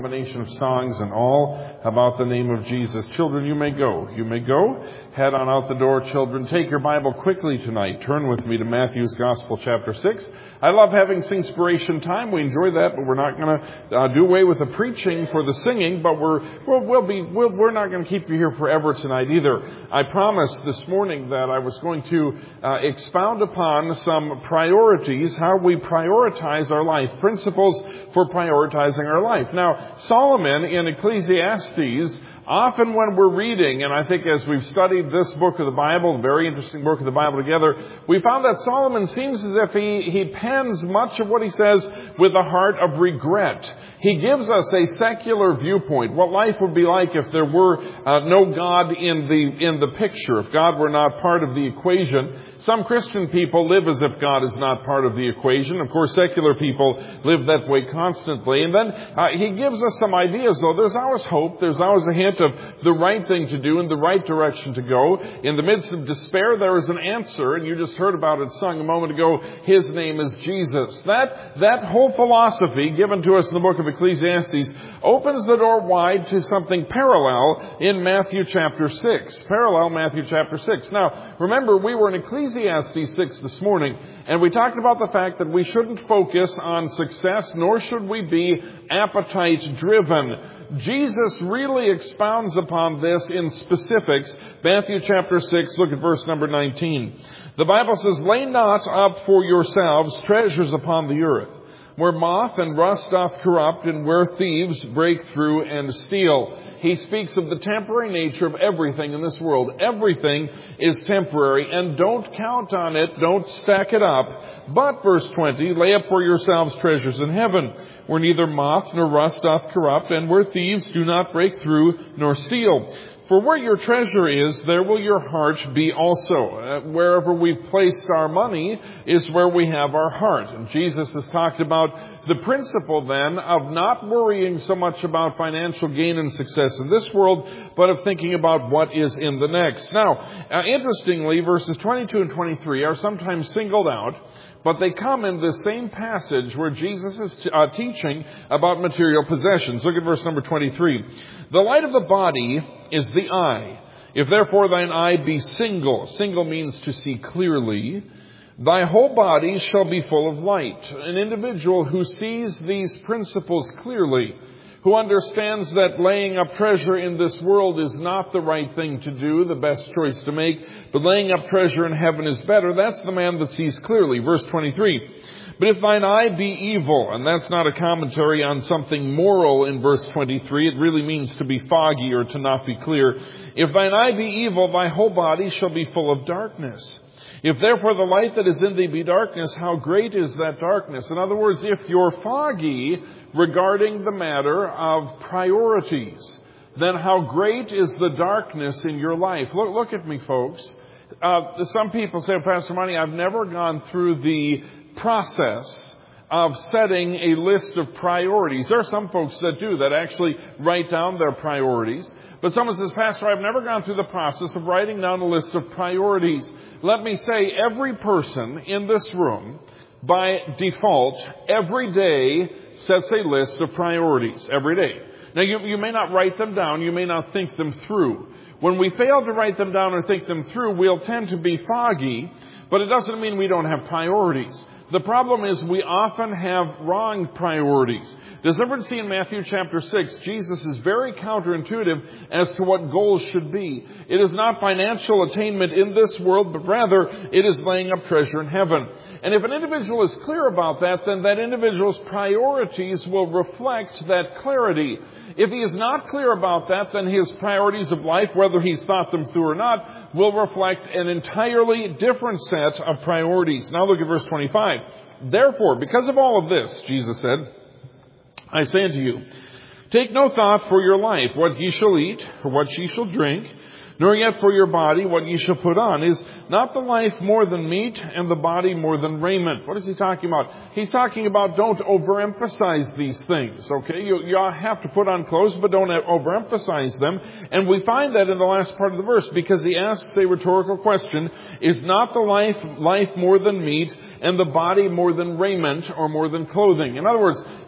Combination of songs and all about the name of Jesus. Children, you may go. You may go. Head on out the door, children. Take your Bible quickly tonight. Turn with me to Matthew's Gospel, chapter 6. I love having Singspiration time. We enjoy that, but we're not going to do away with the preaching for the singing, but we're not going to keep you here forever tonight either. I promised this morning that I was going to expound upon some priorities, how we prioritize our life, principles for prioritizing our life. Now, Solomon in Ecclesiastes, often when we're reading, and I think as we've studied this book of the Bible, a very interesting book of the Bible together, we found that Solomon seems as if he pens much of what he says with a heart of regret. He gives us a secular viewpoint, what life would be like if there were no God in the picture, if God were not part of the equation. Some Christian people live as if God is not part of the equation. Of course, secular people live that way constantly. And then he gives us some ideas, though. There's always hope. There's always a hint of the right thing to do and the right direction to go. In the midst of despair, there is an answer. And you just heard about it sung a moment ago. His name is Jesus. That whole philosophy given to us in the book of Ecclesiastes opens the door wide to something parallel in Matthew chapter 6. Parallel Matthew chapter 6. Now, remember, we were in Ecclesiastes 6 this morning, and we talked about the fact that we shouldn't focus on success, nor should we be appetite-driven. Jesus really expounds upon this in specifics. Matthew chapter 6, look at verse number 19. The Bible says, "Lay not up for yourselves treasures upon the earth, where moth and rust doth corrupt, and where thieves break through and steal." He speaks of the temporary nature of everything in this world. Everything is temporary, and don't count on it, don't stack it up. But, verse 20, "Lay up for yourselves treasures in heaven, where neither moth nor rust doth corrupt, and where thieves do not break through nor steal. For where your treasure is, there will your heart be also." Wherever we've placed our money is where we have our heart. And Jesus has talked about the principle then of not worrying so much about financial gain and success in this world, but of thinking about what is in the next. Now, interestingly, verses 22 and 23 are sometimes singled out, but they come in the same passage where Jesus is teaching about material possessions. Look at verse number 23. "The light of the body is the eye. If therefore thine eye be single," single means to see clearly, "thy whole body shall be full of light." An individual who sees these principles clearly, who understands that laying up treasure in this world is not the right thing to do, the best choice to make, but laying up treasure in heaven is better. That's the man that sees clearly. Verse 23. "But if thine eye be evil," and that's not a commentary on something moral in verse 23. It really means to be foggy or to not be clear. "If thine eye be evil, thy whole body shall be full of darkness. If therefore the light that is in thee be darkness, how great is that darkness?" In other words, if you're foggy regarding the matter of priorities, then how great is the darkness in your life? Look at me, folks. Some people say, "Pastor Money, I've never gone through the process of setting a list of priorities." There are some folks that do, that actually write down their priorities. But someone says, "Pastor, I've never gone through the process of writing down a list of priorities." Let me say, every person in this room, by default, every day sets a list of priorities. Every day. Now, you may not write them down. You may not think them through. When we fail to write them down or think them through, we'll tend to be foggy, but it doesn't mean we don't have priorities. The problem is we often have wrong priorities. Does everyone see in Matthew chapter 6, Jesus is very counterintuitive as to what goals should be. It is not financial attainment in this world, but rather it is laying up treasure in heaven. And if an individual is clear about that, then that individual's priorities will reflect that clarity. If he is not clear about that, then his priorities of life, whether he's thought them through or not, will reflect an entirely different set of priorities. Now look at verse 25. "Therefore, because of all of this," Jesus said, "I say unto you, take no thought for your life, what ye shall eat, or what ye shall drink, nor yet for your body what ye shall put on. Is not the life more than meat, and the body more than raiment?" What is he talking about? He's talking about don't overemphasize these things, okay? You have to put on clothes, but don't overemphasize them. And we find that in the last part of the verse, because he asks a rhetorical question, is not the life more than meat, and the body more than raiment or more than clothing? In other words,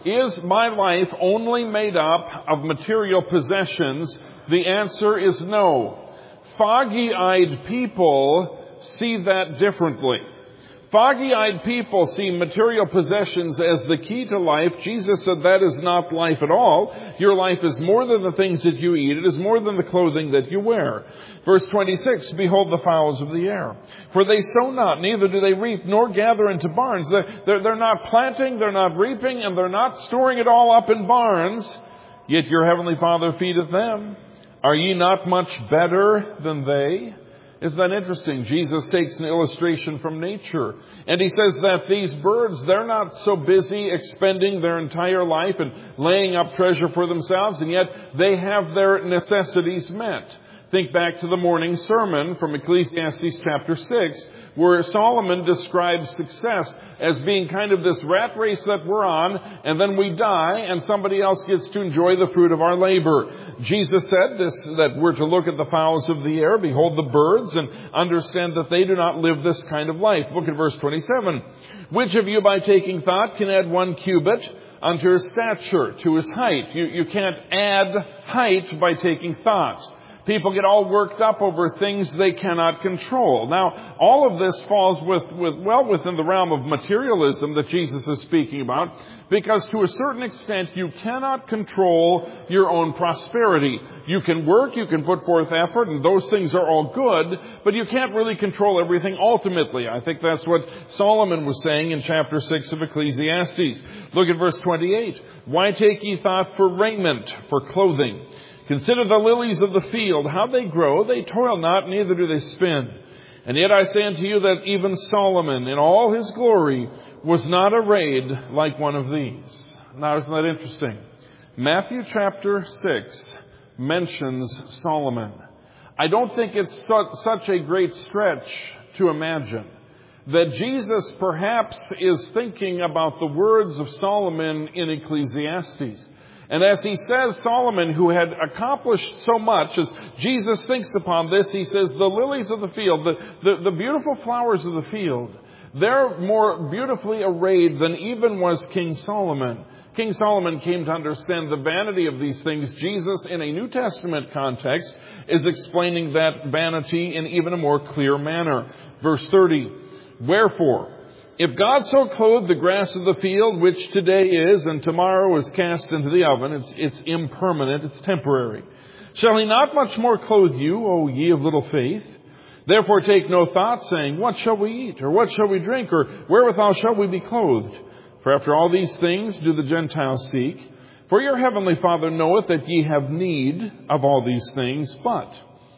Is my life only made up of material possessions? The answer is no. Foggy-eyed people see that differently. Foggy-eyed people see material possessions as the key to life. Jesus said that is not life at all. Your life is more than the things that you eat. It is more than the clothing that you wear. Verse 26, behold the fowls of the air. For they sow not, neither do they reap, nor gather into barns. They're not planting, they're not reaping, and they're not storing it all up in barns. Yet your heavenly Father feedeth them. Are ye not much better than they? Isn't that interesting? Jesus takes an illustration from nature. And he says that these birds, they're not so busy expending their entire life and laying up treasure for themselves, and yet they have their necessities met. Think back to the morning sermon from Ecclesiastes chapter 6, where Solomon describes success as being kind of this rat race that we're on, and then we die, and somebody else gets to enjoy the fruit of our labor. Jesus said this, that we're to look at the fowls of the air, behold the birds, and understand that they do not live this kind of life. Look at verse 27. Which of you by taking thought can add 1 cubit unto his stature, to his height? You can't add height by taking thought. People get all worked up over things they cannot control. Now, all of this falls well within the realm of materialism that Jesus is speaking about, because to a certain extent you cannot control your own prosperity. You can work, you can put forth effort, and those things are all good, but you can't really control everything ultimately. I think that's what Solomon was saying in chapter 6 of Ecclesiastes. Look at verse 28. Why take ye thought for raiment, for clothing? Consider the lilies of the field, how they grow. They toil not, neither do they spin. And yet I say unto you that even Solomon, in all his glory, was not arrayed like one of these. Now, isn't that interesting? Matthew chapter 6 mentions Solomon. I don't think it's such a great stretch to imagine that Jesus perhaps is thinking about the words of Solomon in Ecclesiastes. And as he says, Solomon, who had accomplished so much, as Jesus thinks upon this, he says, the lilies of the field, the beautiful flowers of the field, they're more beautifully arrayed than even was King Solomon. King Solomon came to understand the vanity of these things. Jesus, in a New Testament context, is explaining that vanity in even a more clear manner. Verse 30, wherefore, if God so clothe the grass of the field, which today is and tomorrow is cast into the oven, it's impermanent, it's temporary, shall he not much more clothe you, O ye of little faith? Therefore take no thought, saying, what shall we eat, or what shall we drink, or wherewithal shall we be clothed? For after all these things do the Gentiles seek. For your heavenly Father knoweth that ye have need of all these things, but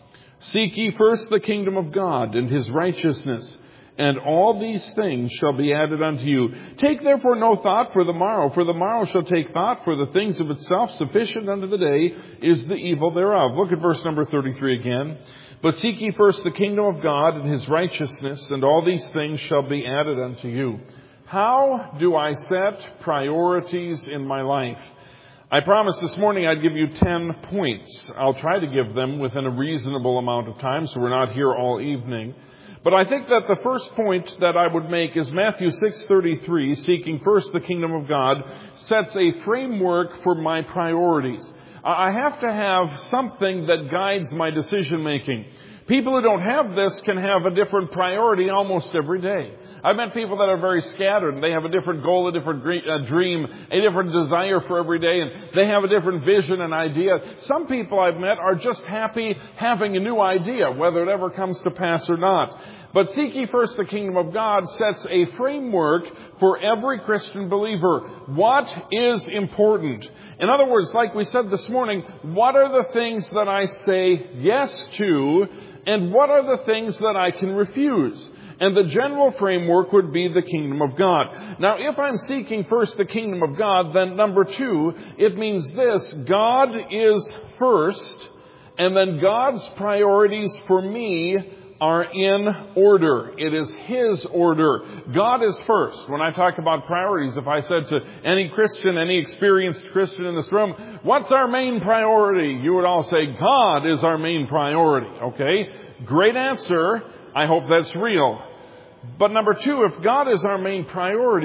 seek ye first the kingdom of God and his righteousness, and all these things shall be added unto you. Take therefore no thought for the morrow shall take thought for the things of itself. Sufficient unto the day is the evil thereof. Look at verse number 33 again. But seek ye first the kingdom of God and his righteousness, and all these things shall be added unto you. How do I set priorities in my life? I promised this morning I'd give you 10 points. I'll try to give them within a reasonable amount of time, so we're not here all evening. But I think that the first point that I would make is Matthew 6:33, seeking first the kingdom of God, sets a framework for my priorities. I have to have something that guides my decision making. People who don't have this can have a different priority almost every day. I've met people that are very scattered. They have a different goal, a different dream, a different desire for every day, and they have a different vision and idea. Some people I've met are just happy having a new idea, whether it ever comes to pass or not. But seek ye first the kingdom of God sets a framework for every Christian believer. What is important? In other words, like we said this morning, what are the things that I say yes to, and what are the things that I can refuse? And the general framework would be the kingdom of God. Now, if I'm seeking first the kingdom of God, then number 2, it means this: God is first, and then God's priorities for me are in order. It is his order. God is first. When I talk about priorities, if I said to any Christian, any experienced Christian in this room, what's our main priority? You would all say, God is our main priority. Okay? Great answer. I hope that's real. But number 2, if God is our main priority,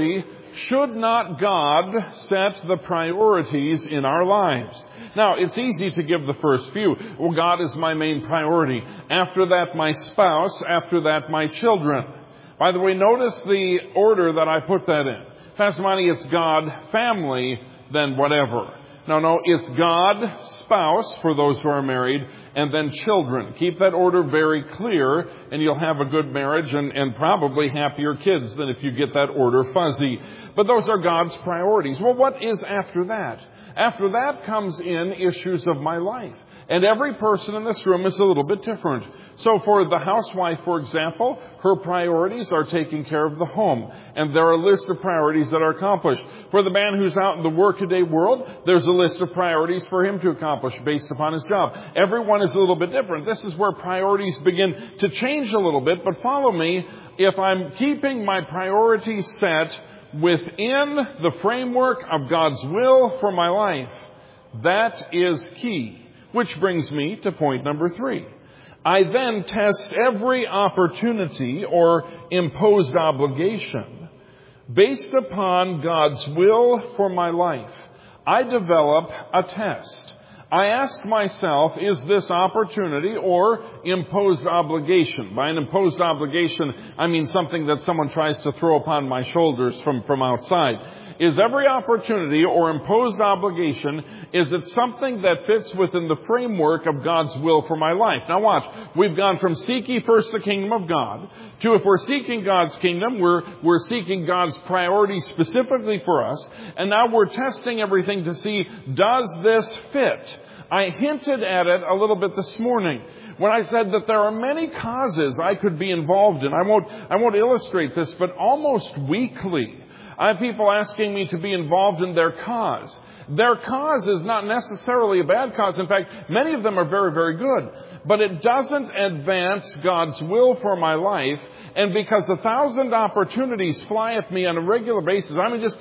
should not God set the priorities in our lives? Now, it's easy to give the first few. Well, God is my main priority. After that, my spouse. After that, my children. By the way, notice the order that I put that in. Pastor Monty, it's God, family, then whatever. No, it's God, spouse, for those who are married, and then children. Keep that order very clear, and you'll have a good marriage and probably happier kids than if you get that order fuzzy. But those are God's priorities. Well, what is after that? After that comes in issues of my life. And every person in this room is a little bit different. So for the housewife, for example, her priorities are taking care of the home. And there are a list of priorities that are accomplished. For the man who's out in the workaday world, there's a list of priorities for him to accomplish based upon his job. Everyone is a little bit different. This is where priorities begin to change a little bit. But follow me, if I'm keeping my priorities set within the framework of God's will for my life, that is key. Which brings me to point number 3. I then test every opportunity or imposed obligation based upon God's will for my life. I develop a test. I ask myself, is this opportunity or imposed obligation? By an imposed obligation, I mean something that someone tries to throw upon my shoulders from outside. Is every opportunity or imposed obligation, is it something that fits within the framework of God's will for my life? Now watch, we've gone from seek ye first the kingdom of God to, if we're seeking God's kingdom, we're seeking God's priorities specifically for us, and now we're testing everything to see, does this fit? I hinted at it a little bit this morning when I said that there are many causes I could be involved in. I won't illustrate this, but almost weekly I have people asking me to be involved in their cause. Their cause is not necessarily a bad cause. In fact, many of them are very, very good. But it doesn't advance God's will for my life. And because 1,000 opportunities fly at me on a regular basis, I mean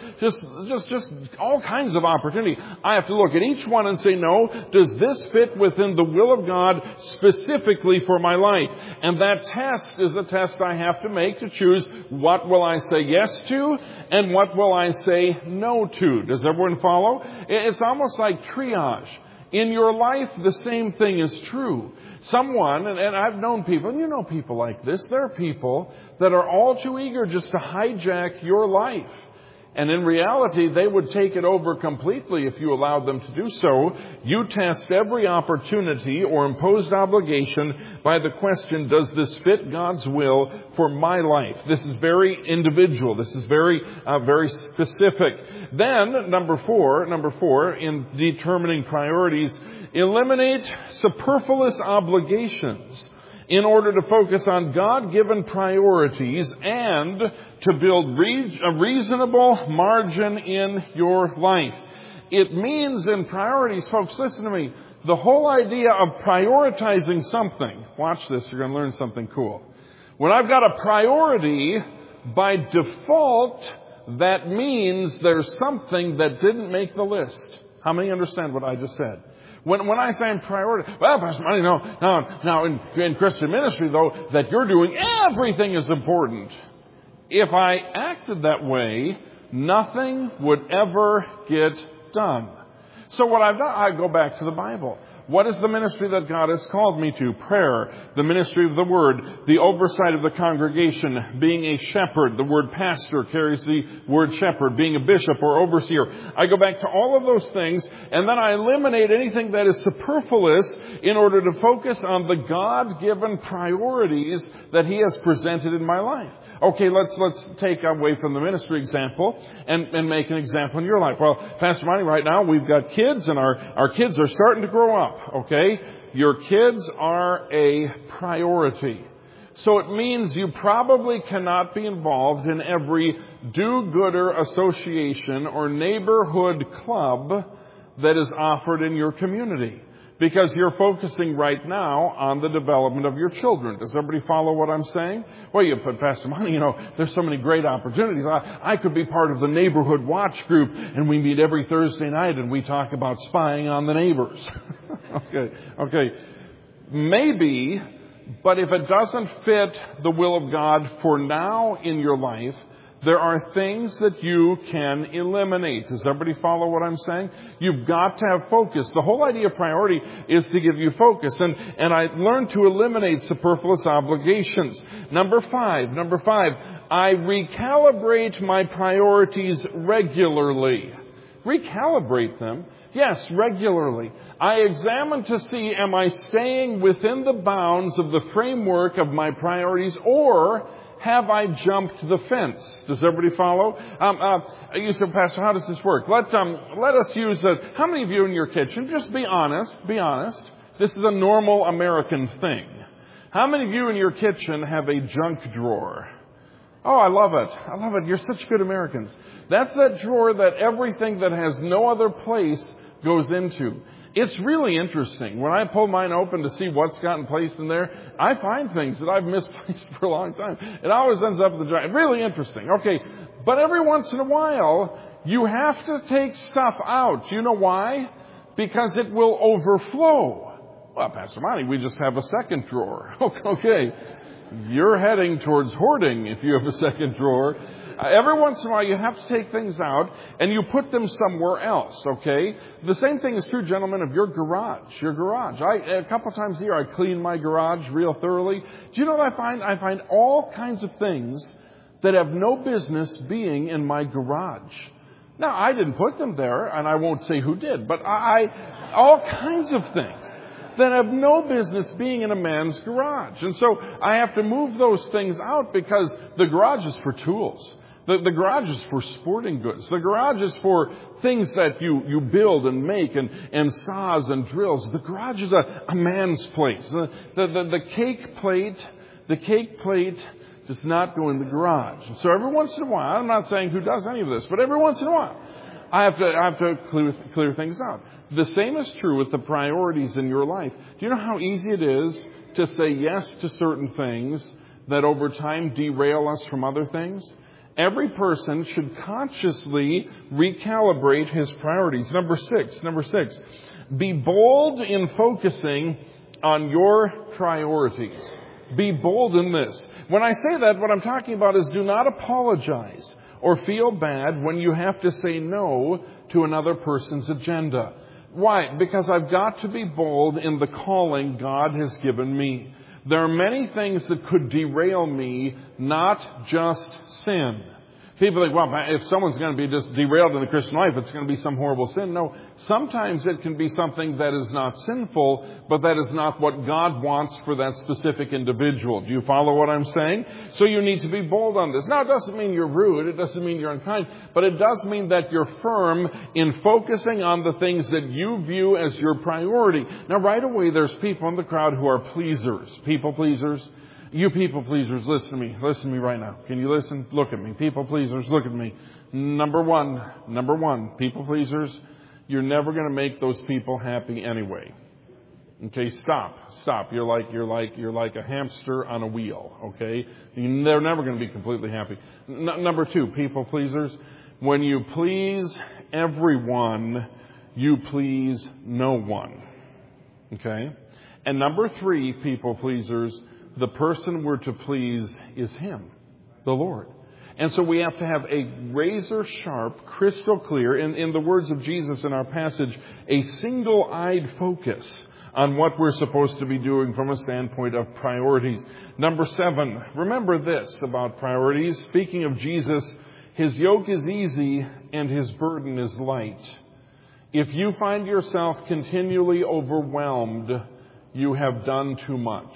just all kinds of opportunity, I have to look at each one and say, no, does this fit within the will of God specifically for my life? And that test is a test I have to make to choose what will I say yes to and what will I say no to. Does everyone follow? It's almost like triage. In your life, the same thing is true. Someone, and I've known people, and you know people like this, there are people that are all too eager just to hijack your life. And in reality, they would take it over completely if you allowed them to do so. You test every opportunity or imposed obligation by the question, does this fit God's will for my life? This is very individual. This is very specific. Then, number four, in determining priorities, eliminate superfluous obligations in order to focus on God-given priorities and to build a reasonable margin in your life. It means in priorities, folks, listen to me, the whole idea of prioritizing something, watch this, you're going to learn something cool. When I've got a priority, by default, that means there's something that didn't make the list. How many understand what I just said? When I say I'm priority, well, Pastor Monty, now in Christian ministry, though, that you're doing everything is important. If I acted that way, nothing would ever get done. So what I've done, I go back to the Bible. What is the ministry that God has called me to? Prayer, the ministry of the Word, the oversight of the congregation, being a shepherd. The word pastor carries the word shepherd, being a bishop or overseer. I go back to all of those things, and then I eliminate anything that is superfluous in order to focus on the God-given priorities that He has presented in my life. Okay, let's take away from the ministry example and make an example in your life. Well, Pastor Monty, right now we've got kids, and our kids are starting to grow up. Okay? Your kids are a priority. So it means you probably cannot be involved in every do-gooder association or neighborhood club that is offered in your community, because you're focusing right now on the development of your children. Does everybody follow what I'm saying? Well, you put Pastor Monty, there's so many great opportunities. I could be part of the neighborhood watch group, and we meet every Thursday night, and we talk about spying on the neighbors. Okay. Maybe, but if it doesn't fit the will of God for now in your life, There are things that you can eliminate. Does everybody follow what I'm saying? You've got to have focus. The whole idea of priority is to give you focus. And I learned to eliminate superfluous obligations. Number five, I recalibrate my priorities regularly. Recalibrate them? Yes, regularly. I examine to see, am I staying within the bounds of the framework of my priorities, or have I jumped the fence? Does everybody follow? You said, Pastor, how does this work? Let us use how many of you in your kitchen, just be honest, this is a normal American thing. How many of you in your kitchen have a junk drawer? Oh, I love it. You're such good Americans. That's that drawer that everything that has no other place goes into. It's really interesting. When I pull mine open to see what's gotten placed in there, I find things that I've misplaced for a long time. It always ends up in the drawer. Really interesting. Okay, but every once in a while, you have to take stuff out. Do you know why? Because it will overflow. Well, Pastor Monty, we just have a second drawer. Okay. You're heading towards hoarding if you have a second drawer. Every once in a while you have to take things out and you put them somewhere else, okay? The same thing is true, gentlemen, of your garage. A couple times a year I clean my garage real thoroughly. Do you know what I find? I find all kinds of things that have no business being in my garage. Now, I didn't put them there, and I won't say who did, but all kinds of things that have no business being in a man's garage. And so I have to move those things out because the garage is for tools. The garage is for sporting goods. The garage is for things that you build and make and saws and drills. The garage is a man's place. The cake plate does not go in the garage. And so every once in a while, I'm not saying who does any of this, but every once in a while, I have to clear things out. The same is true with the priorities in your life. Do you know how easy it is to say yes to certain things that over time derail us from other things? Every person should consciously recalibrate his priorities. Number six, be bold in focusing on your priorities. Be bold in this. When I say that, what I'm talking about is do not apologize or feel bad when you have to say no to another person's agenda. Why? Because I've got to be bold in the calling God has given me. There are many things that could derail me, not just sin. People think, well, if someone's going to be just derailed in the Christian life, it's going to be some horrible sin. No, sometimes it can be something that is not sinful, but that is not what God wants for that specific individual. Do you follow what I'm saying? So you need to be bold on this. Now, it doesn't mean you're rude. It doesn't mean you're unkind. But it does mean that you're firm in focusing on the things that you view as your priority. Now, right away, there's people in the crowd who are pleasers. People pleasers. You people pleasers, listen to me. Listen to me right now. Can you listen? Look at me. People pleasers, look at me. Number one, people pleasers, you're never going to make those people happy anyway. Okay, stop. You're like a hamster on a wheel, okay? They're never going to be completely happy. Number two, people pleasers, when you please everyone, you please no one. Okay? And number three, people pleasers, the person we're to please is Him, the Lord. And so we have to have a razor sharp, crystal clear, in the words of Jesus in our passage, a single-eyed focus on what we're supposed to be doing from a standpoint of priorities. Number 7, remember this about priorities. Speaking of Jesus, His yoke is easy and His burden is light. If you find yourself continually overwhelmed, you have done too much.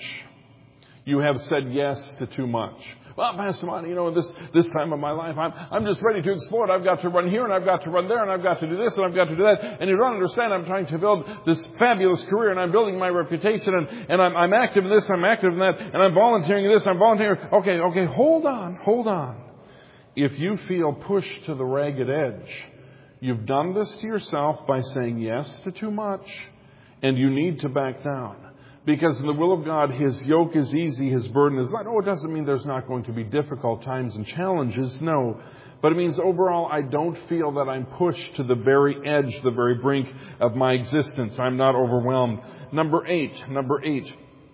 You have said yes to too much. Well, Pastor Monty, this time of my life, I'm just ready to explore it. I've got to run here, and I've got to run there, and I've got to do this, and I've got to do that. And you don't understand, I'm trying to build this fabulous career, and I'm building my reputation, and I'm active in this, I'm active in that, and I'm volunteering in this, I'm volunteering. Okay, hold on. If you feel pushed to the ragged edge, you've done this to yourself by saying yes to too much, and you need to back down. Because in the will of God, His yoke is easy, His burden is light. Oh, it doesn't mean there's not going to be difficult times and challenges. No. But it means overall, I don't feel that I'm pushed to the very edge, the very brink of my existence. I'm not overwhelmed. Number 8.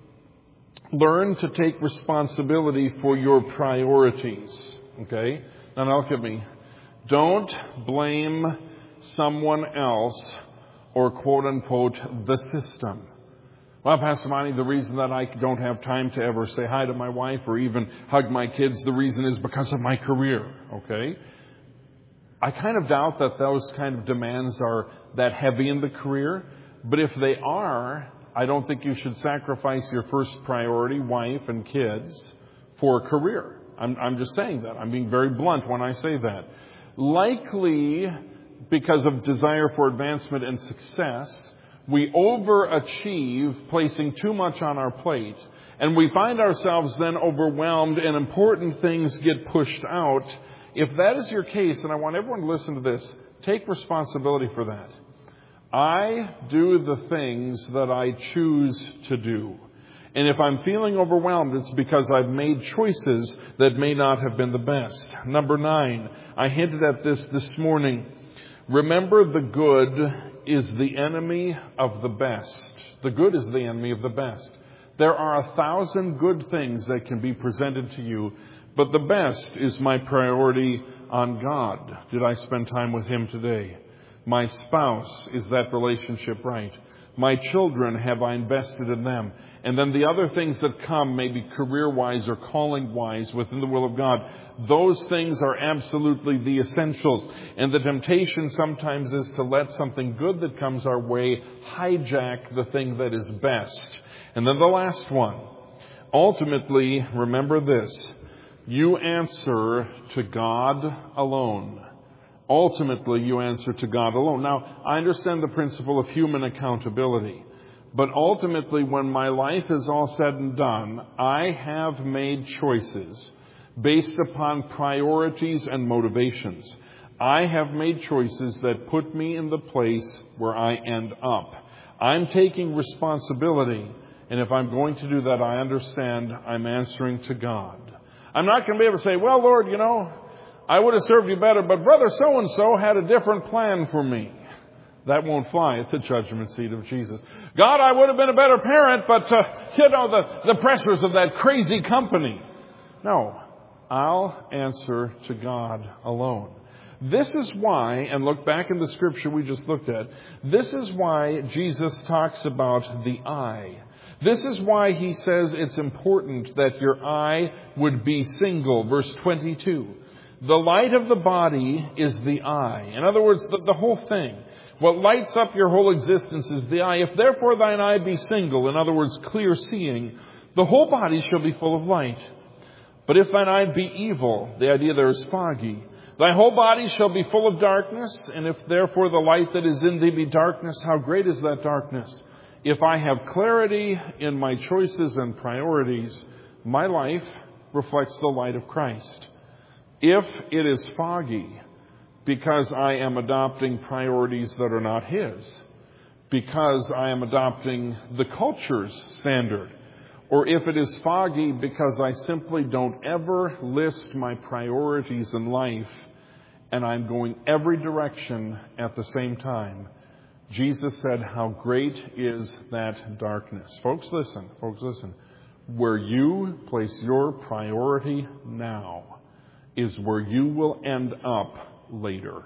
Learn to take responsibility for your priorities. Okay? Now look at me. Don't blame someone else or quote unquote the system. Well, Pastor Monty, the reason that I don't have time to ever say hi to my wife or even hug my kids, the reason is because of my career. Okay? I kind of doubt that those kind of demands are that heavy in the career. But if they are, I don't think you should sacrifice your first priority, wife and kids, for a career. I'm just saying that. I'm being very blunt when I say that. Likely, because of desire for advancement and success, we overachieve, placing too much on our plate, and we find ourselves then overwhelmed and important things get pushed out. If that is your case, and I want everyone to listen to this, take responsibility for that. I do the things that I choose to do. And if I'm feeling overwhelmed, it's because I've made choices that may not have been the best. Number 9, I hinted at this morning. Remember, the good is the enemy of the best. The good is the enemy of the best. There are 1,000 good things that can be presented to you, but the best is my priority on God. Did I spend time with Him today? My spouse, is that relationship right? My children, have I invested in them? And then the other things that come, maybe career-wise or calling-wise within the will of God, those things are absolutely the essentials. And the temptation sometimes is to let something good that comes our way hijack the thing that is best. And then the last one. Ultimately, remember this. You answer to God alone. Ultimately, you answer to God alone. Now, I understand the principle of human accountability. But ultimately, when my life is all said and done, I have made choices based upon priorities and motivations. I have made choices that put me in the place where I end up. I'm taking responsibility. And if I'm going to do that, I understand I'm answering to God. I'm not going to be able to say, well, Lord, I would have served you better, but brother so-and-so had a different plan for me. That won't fly at the judgment seat of Jesus. God, I would have been a better parent, but, the pressures of that crazy company. No, I'll answer to God alone. This is why, and look back in the scripture we just looked at, this is why Jesus talks about the eye. This is why he says it's important that your eye would be single. Verse 22. The light of the body is the eye. In other words, the whole thing. What lights up your whole existence is the eye. If therefore thine eye be single, in other words, clear seeing, the whole body shall be full of light. But if thine eye be evil, the idea there is foggy, thy whole body shall be full of darkness. And if therefore the light that is in thee be darkness, how great is that darkness? If I have clarity in my choices and priorities, my life reflects the light of Christ. If it is foggy, because I am adopting priorities that are not His, because I am adopting the culture's standard, or if it is foggy because I simply don't ever list my priorities in life and I'm going every direction at the same time, Jesus said, how great is that darkness. Folks, listen. Where you place your priority now is where you will end up later.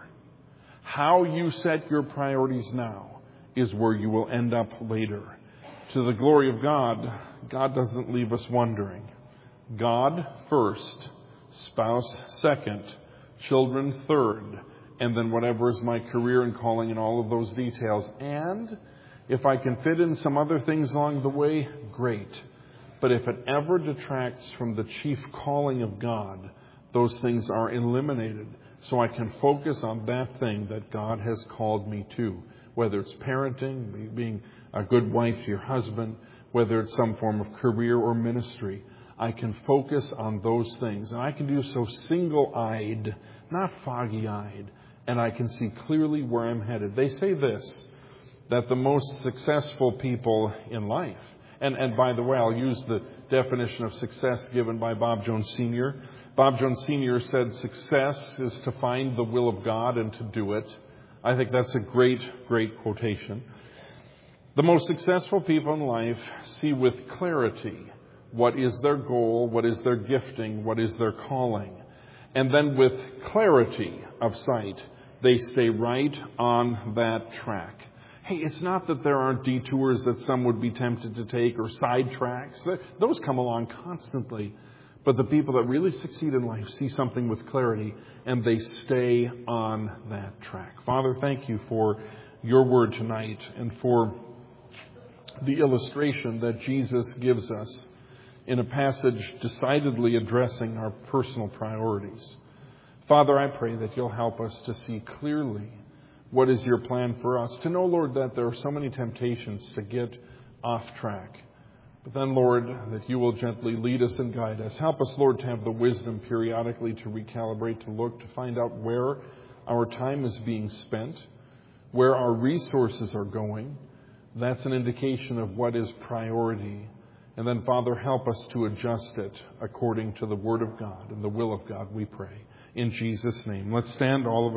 How you set your priorities now is where you will end up later. To the glory of God, God doesn't leave us wondering. God first, spouse second, children third, and then whatever is my career and calling and all of those details. And if I can fit in some other things along the way, great. But if it ever detracts from the chief calling of God, those things are eliminated so I can focus on that thing that God has called me to. Whether it's parenting, being a good wife to your husband, whether it's some form of career or ministry, I can focus on those things. And I can do so single-eyed, not foggy-eyed. And I can see clearly where I'm headed. They say this, that the most successful people in life, and by the way, I'll use the definition of success given by Bob Jones Sr. Bob Jones Sr. said success is to find the will of God and to do it. I think that's a great, great quotation. The most successful people in life see with clarity what is their goal, what is their gifting, what is their calling. And then with clarity of sight, they stay right on that track. Hey, it's not that there aren't detours that some would be tempted to take or side tracks. Those come along constantly. But the people that really succeed in life see something with clarity and they stay on that track. Father, thank you for your word tonight and for the illustration that Jesus gives us in a passage decidedly addressing our personal priorities. Father, I pray that you'll help us to see clearly what is your plan for us. To know, Lord, that there are so many temptations to get off track. But then, Lord, that you will gently lead us and guide us. Help us, Lord, to have the wisdom periodically to recalibrate, to look, to find out where our time is being spent, where our resources are going. That's an indication of what is priority. And then, Father, help us to adjust it according to the Word of God and the will of God, we pray. In Jesus' name. Let's stand, all of us.